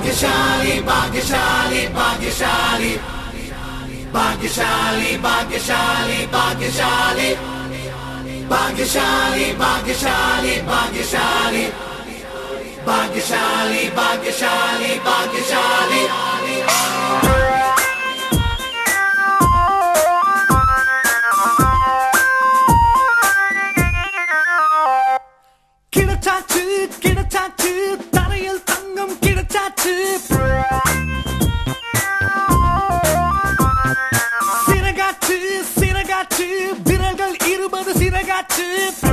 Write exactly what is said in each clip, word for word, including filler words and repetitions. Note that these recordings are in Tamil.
भाग्यशाली भाग्यशाली भाग्यशाली भाग्यशाली भाग्यशाली भाग्यशाली भाग्यशाली भाग्यशाली भाग्यशाली भाग्यशाली भाग्यशाली भाग्यशाली கிடைச்சாச்சு கிடைச்சாச்சு தரையில் தங்கம் கிடைச்சாச்சு சிறகாச்சு சிறகாச்சு விரல்கள் இருபது சிறகாச்சு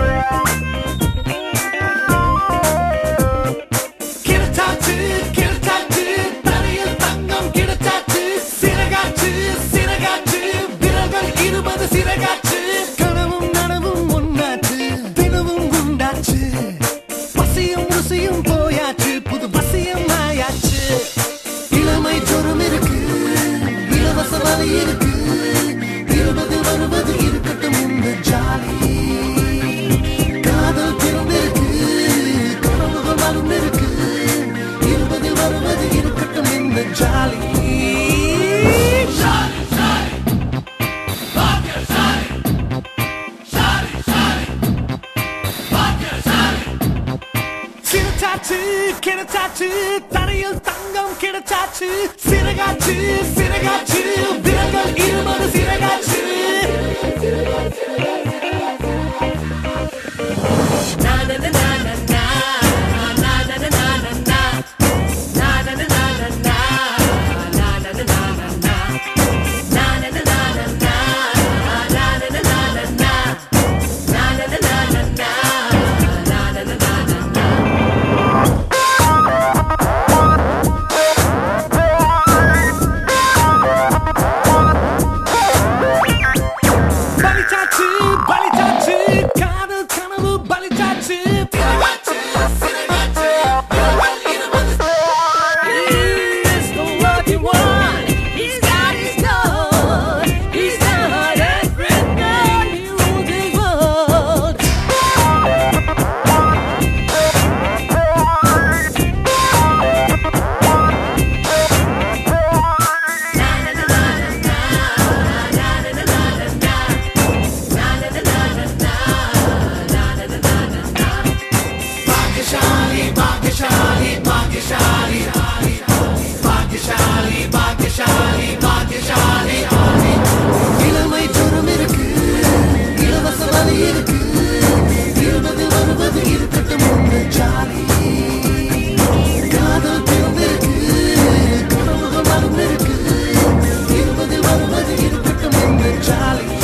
கிடைச்சாச்சு கிடைச்சாச்சு தரையில் தங்கம் கிடைச்சாச்சு சிறகாச்சு சிறகாச்சு விரல்கள் இருபது சிறகாச்சு கனவும் நனவும் ஒன்னாச்சு தினமும் உண்டாச்சு பசியும் ருசியும் போயாச்சு புது பசியம் ஆயாச்சு இளமை ஜொரம் இருக்கு இலவச வலி இருக்கு இருபது வருவது இருக்கட்டும் இந்த ஜாலி காதல் பிறந்திருக்கு கனவுகள் வளர்ந்திருக்கு இருபது வருவது இருக்கட்டும் இந்த ஜாலி கிடைச்சாச்சு கிடைச்சாச்சு தரையில் தங்கம் கிடைச்சாச்சு சிறகாச்சு சிறகாச்சு விரல்கள் இருபது சிறகாச்சு भाग्यशाली भाग्यशाली भाग्यशाली भाग्यशाली भाग्यशाली இளமை ஜொரம் இருக்கு இலவச வலி இருக்கு இருபது வருவது இருக்கட்டும் இந்த ஜாலி காதல் பிறந்திருக்கு கனவுகள் வளர்ந்திருக்கு இருபது வருவது இருக்கட்டும் இந்த ஜாலி